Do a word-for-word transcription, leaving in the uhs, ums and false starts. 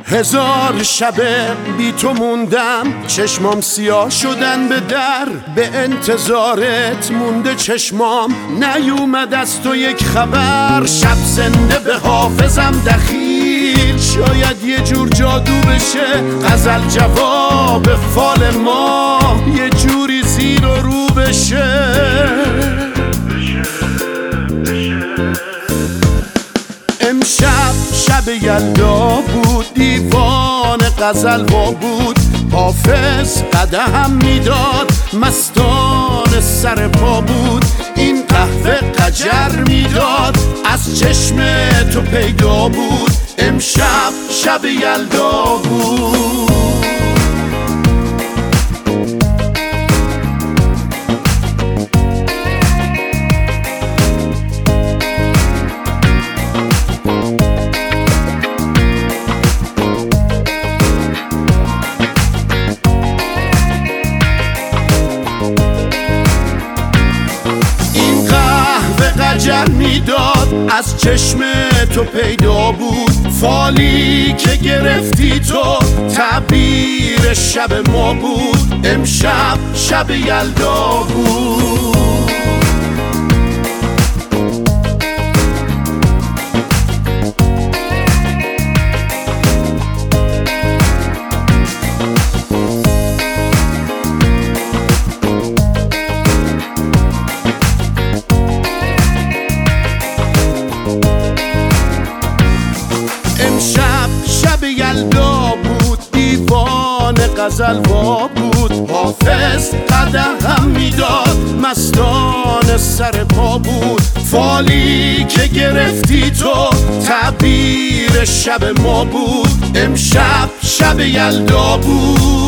هزار شب بی تو موندم، چشمام سیاه شدن به در. به انتظارت مونده چشمام، نیومد از تو یک خبر. شب زنده به حافظم دخیل، شاید یه جور جادو بشه. غزل جواب فال ما یه جوری زیر و رو بشه. امشب شب یلدا بود، دیوان غزل وا بود. حافظ قدم میداد، مستان سر پا بود. این قهوه قجر میداد، از چشم تو پیدا بود. امشب شب یلدا بود. قجر میداد، از چشم تو پیدا بود. فالی که گرفتی تو تعبیر شب ما بود. امشب شب یلدا بود. امشب شب یلدا بود، دیوان غزل وا بود. حافظ قدم میداد، مستان سر پا بود. فالی که گرفتی تو تعبیر شب ما بود. امشب شب یلدا بود.